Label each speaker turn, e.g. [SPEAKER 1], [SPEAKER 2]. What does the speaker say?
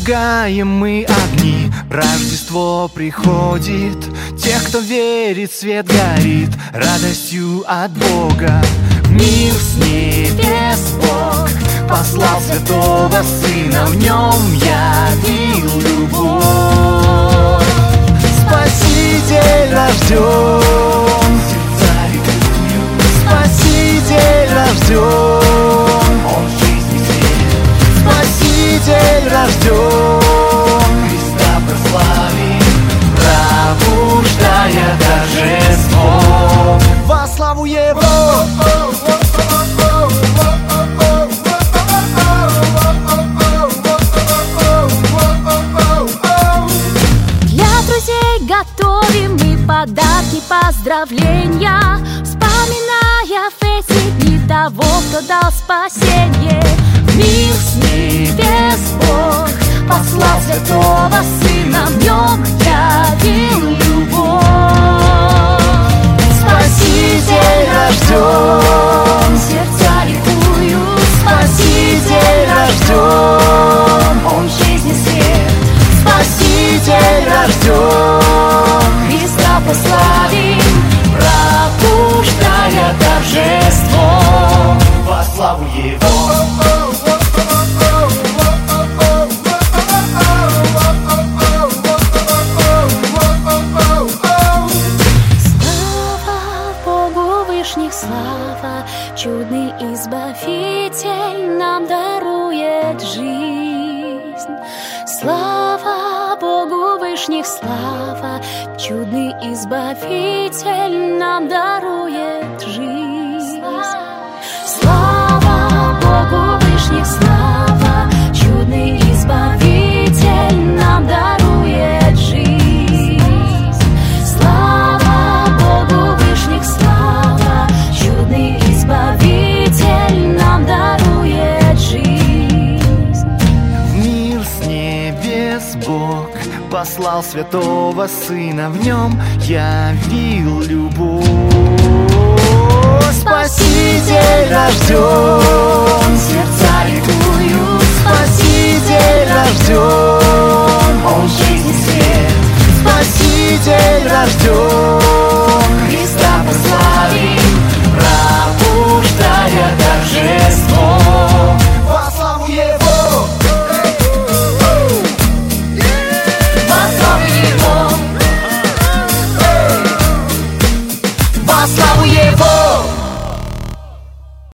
[SPEAKER 1] Зажигаем мы огни, Рождество приходит. Тех, кто верит, свет горит радостью от Бога. В мир с небес Бог послал святого Сына, в нем явил любовь. Спаситель рожден, сердца ликуют. Спаситель рожден, он жизни свет. Спаситель рожден, Христа прославим, пробуждая торжество во славу Его.
[SPEAKER 2] Готовим мы подарки, поздравления, вспоминая в эти дни того, кто дал спасенье. В мир с небес Бог послал святого Сына, в нем явил любовь. Спаситель рожден, сердца ликуют. Спаситель рожден, он жизни свет. Спаситель рожден, Христа прославим, пробуждая торжество во славу Его. Слава Богу вышних, слава, чудный Избавитель нам дарует жизнь. Слава Богу вышних, слава, чудный Избавитель нам дарует жизнь. Слава Богу вышних, слава, чудный Избавитель нам дарует жизнь. Слава Богу вышних, слава, чудный Избавитель нам дарует жизнь.
[SPEAKER 1] В мир с небес Бог послал святого Сына, в нем явил любовь. Спаситель рожден, сердца ликуют. Спаситель рожден, он